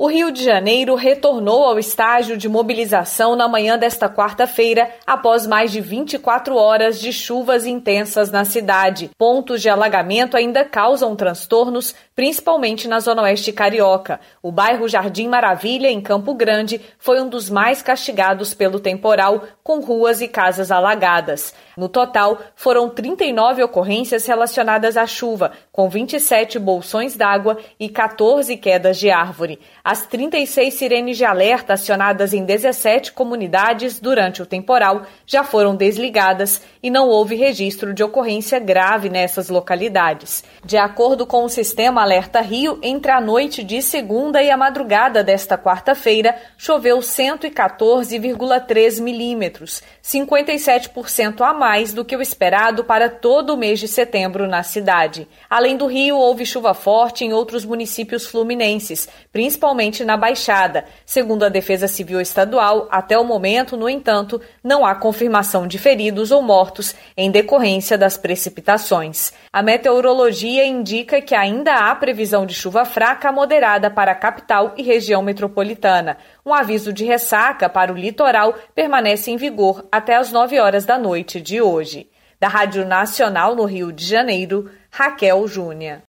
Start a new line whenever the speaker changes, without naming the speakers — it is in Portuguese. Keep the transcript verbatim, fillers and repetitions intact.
O Rio de Janeiro retornou ao estágio de mobilização na manhã desta quarta-feira, após mais de vinte e quatro horas de chuvas intensas na cidade. Pontos de alagamento ainda causam transtornos, principalmente na zona oeste carioca. O bairro Jardim Maravilha, em Campo Grande, foi um dos mais castigados pelo temporal, com ruas e casas alagadas. No total, foram trinta e nove ocorrências relacionadas à chuva, com vinte e sete bolsões d'água e quatorze quedas de árvore. As trinta e seis sirenes de alerta acionadas em dezessete comunidades durante o temporal já foram desligadas e não houve registro de ocorrência grave nessas localidades. De acordo com o sistema Alerta Rio, entre a noite de segunda e a madrugada desta quarta-feira, choveu cento e quatorze vírgula três milímetros, cinquenta e sete por cento a mais do que o esperado para todo o mês de setembro na cidade. Além do Rio, houve chuva forte em outros municípios fluminenses, principalmente na Baixada. Segundo a Defesa Civil Estadual, até o momento, no entanto, não há confirmação de feridos ou mortos em decorrência das precipitações. A meteorologia indica que ainda há previsão de chuva fraca a moderada para a capital e região metropolitana. Um aviso de ressaca para o litoral permanece em vigor até às nove horas da noite de hoje. Da Rádio Nacional no Rio de Janeiro, Raquel Júnior.